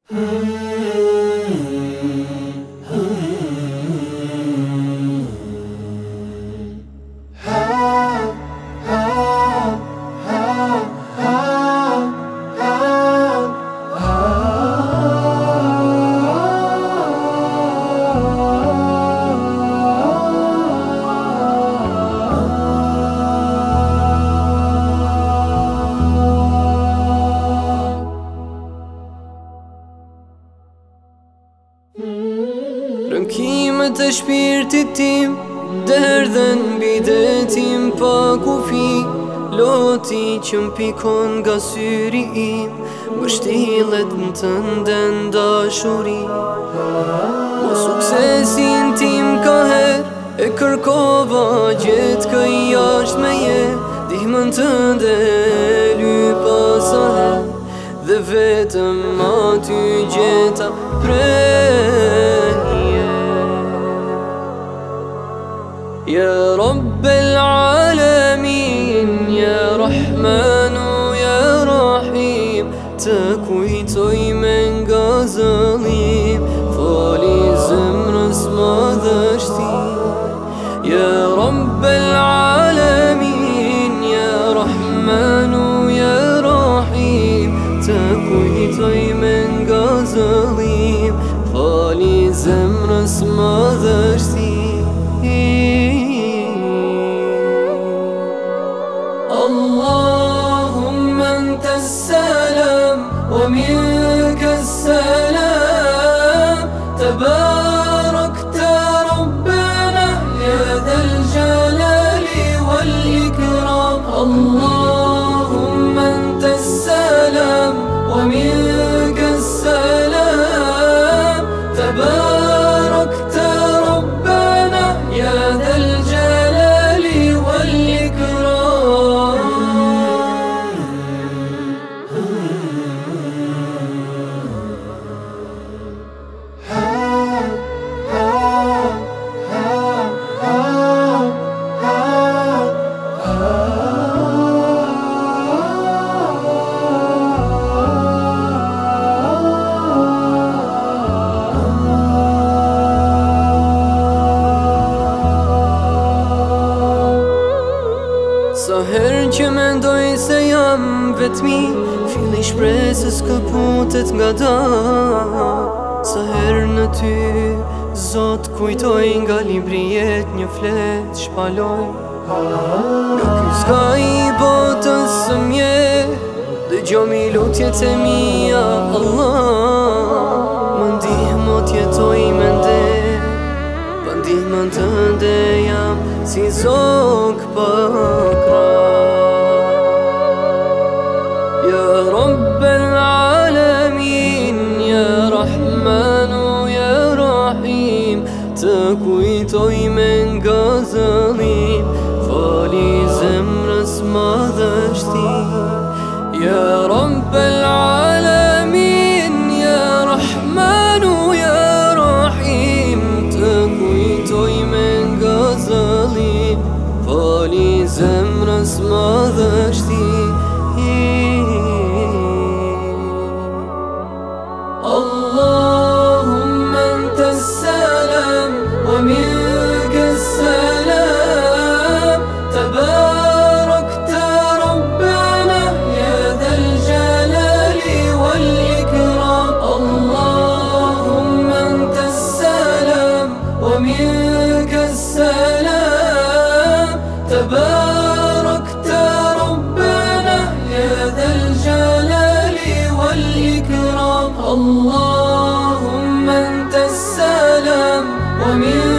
Rënkimet e shpirtit tim derdhen bidetim pa kufi. Loti që m'pikon nga syri im mbështillet në të nden dashuri. Po suksesin tim ka her e kërkova gjithë këj jashtë me je. Dihmën tënde lypa sa her dhe vetëm aty gjeta prenje. Ya Rabbel Alamin, Ya Rahmanu, Ya Rahim, të kujtoj me nga zëllim, fali zemrës madhështim. Ya Rabbel Alamin, Ya Rahmanu, Ya Rahim, të kujtoj me nga zëllim, fali zemrës madhështim. اللهم أنت السلام ومنك السلام تباركت ربنا يا ذا الجلال والإكرام اللهم أنت السلام ومنك السلام تباركت ربنا يا ذا الجلال والإكرام. Sa herë që mendoj se jam vetmi, filli shpresës këputet nga da. Sa herë në ty, Zot, kujtoj nga librijet një flet shpaloj. Në ky s'ka i botës së mje, dëgjomi lutjet e mia, Allah. Më ndihmo t'jetoj me nder, pa ndihmën tënde jam si zog pa krah. Ya Rabbel Alamin, Ya Rahmanu, Ya Rahim, të kujtoj me nga zëllim, fali zemrës madhështim. Ya Rabbel Alamin, Ya Rahmanu, Ya Rahim, të kujtoj me nga zëllim, fali zemrës madhështim. اللهم أنت السلام ومنك السلام تباركت ربنا يا ذا الجلال والإكرام اللهم أنت السلام ومنك السلام تباركت ربنا يا ذا الجلال والإكرام اللهم أنت السلام ومنك